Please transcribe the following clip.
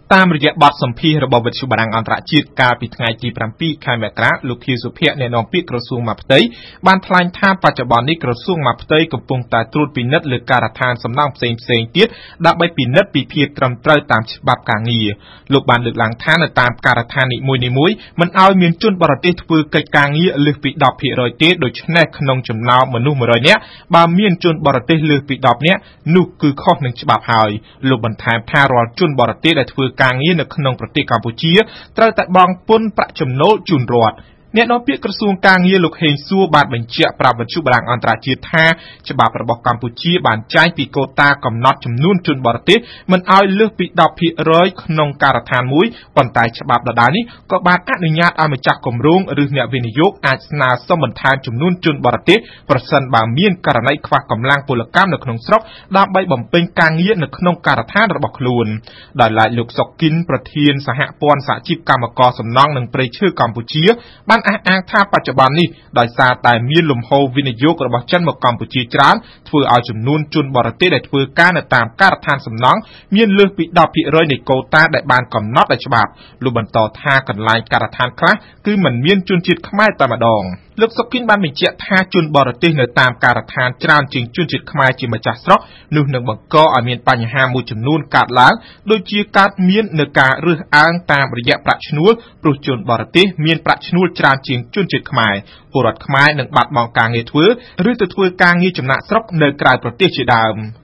តាមរយៈបទសម្ភាសន៍របស់វិទ្យុបារាំងអន្តរជាតិកាលពីថ្ងៃទី 7 ខែមករាលោកខៀវសុភ័ក្រអ្នកនាំពាក្យក្រសួងមហាផ្ទៃបានថ្លែងថាបច្ចុប្បន្ននេះក្រសួងមហាផ្ទៃកំពុងតែត្រួតពិនិត្យលើការដ្ឋានសំណង់ផ្សេងៗទៀតដើម្បីពិនិត្យពីភាពត្រឹមត្រូវតាមច្បាប់ការងារលោកបានលើកឡើងថានៅតាមការដ្ឋាននីមួយៗមិនឲ្យមានជនបរទេសធ្វើកិច្ចការងារលើសពី 10% ទេដូច្នេះក្នុងចំណោមមនុស្ស 100 នាក់បើមានជនបរទេសលើសពី 10 នាក់នោះគឺខុសនឹងច្បាប់ហើយលោកបន្ថែមថារាល់ជនបរទេសដែលធ្វើការងារនៅក្នុងប្រទេសកម្ពុជាត្រូវតែបង់ពន្ធប្រាក់ចំណូលជូនរដ្ឋអ្នកនាំពាក្យក្រសួងការងារលោកហេងសួរបានបញ្ជាក់ប្រាប់វិទ្យុបារាំងអន្តរជាតិថាច្បាប់របស់កម្ពុជាបានចែងពីកូតាកំណត់ចំនួនជនបរទេសមិនឲ្យលើសពី 10% ក្នុងការដ្ឋានមួយប៉ុន្តែច្បាប់ដដែលនេះក៏បានអនុញ្ញាតឲ្យម្ចាស់គម្រោងឬអ្នកវិនិយោគអាចស្នើសុំបន្ថែមចំនួនជនបរទេសប្រសិនបើមានករណីខ្វះកម្លាំងពលកម្មនៅក្នុងស្រុកដើម្បីបំពេញការងារនៅក្នុងការដ្ឋានរបស់ខ្លួនដោយឡែកលោកសុកគិនប្រធានសហព័ន្ធសហជីពកម្មករសំណង់និងព្រៃឈើកម្ពុជាបានអះអាងថាបច្ចុប្បន្ននេះដោយសារតែមានលំហូរវិនិយោគរបស់ចិនមកកម្ពុជាច្រើនធ្វើឲ្យចំនួនជនបរទេសដែលធ្វើការនៅតាមការដ្ឋានសំណង់មានលើសពី 10% នៃកូតាដែលបានកំណត់ដោយច្បាប់លោកបន្តថាកន្លែងការដ្ឋានខ្លះគឺមិនមានជនជាតិខ្មែរតែម្ដងលោកសុកគិនបានបញ្ជាក់ថាជនបរទេសនៅតាមការដ្ឋានច្រើនជាងជនជាតិខ្មែរជាម្ចាស់ស្រុកនោះនឹងបង្កឲ្យមានបញ្ហាមួយចំនួនកើតឡើងដូចជាកើតមាននៅការរើសអើងតាមរយៈប្រាក់ឈ្នួលព្រោះជនបរទេសមានប្រាក់ឈ្នួលច្រើនជាងជនជាតិខ្មែរពលរដ្ឋខ្មែរនឹងបាត់បង់ការងារធ្វើឬទៅធ្វើការងារចំណាក់ស្រុកនៅក្រៅប្រទេសជាដើម